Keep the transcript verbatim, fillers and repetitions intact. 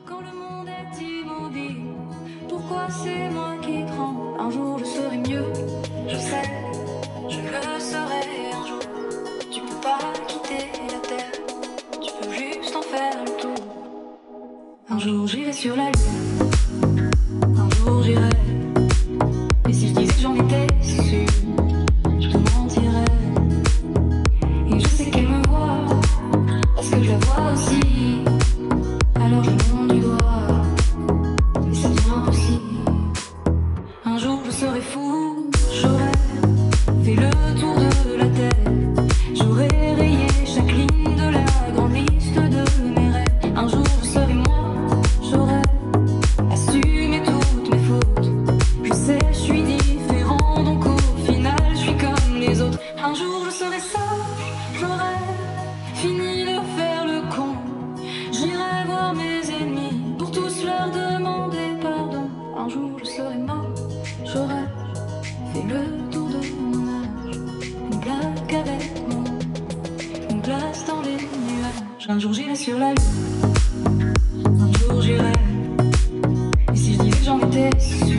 Quand le monde est immobile, pourquoi c'est moi qui tremble? Un jour je serai mieux, je sais, je le serai un jour. Tu peux pas quitter la terre, tu peux juste en faire le tour. Un jour j'irai sur la lune, un jour j'irai. Et si je disais que j'en étais sûre, je te mentirais. Et je sais qu'elle me voit, parce que je la vois aussi. Alors je monte du doigt, et ça devient impossible. Un jour je serai fou, j'aurai fait le tour de la terre. J'aurai rayé chaque ligne de la grande liste de mes rêves. Un jour je serai moi, j'aurai assumé toutes mes fautes. Je sais, je suis différent, donc au final je suis comme les autres. Un jour je serai sage, j'aurai fini de faire le con. J'irai voir mes ennemis pour tous leur demander pardon. Un jour je serai mort, j'aurai fait le tour de mon âge. Une blague avec moi, une place dans les nuages. Un jour j'irai sur la lune, un jour j'irai. Et si je disais que j'en étais sûre,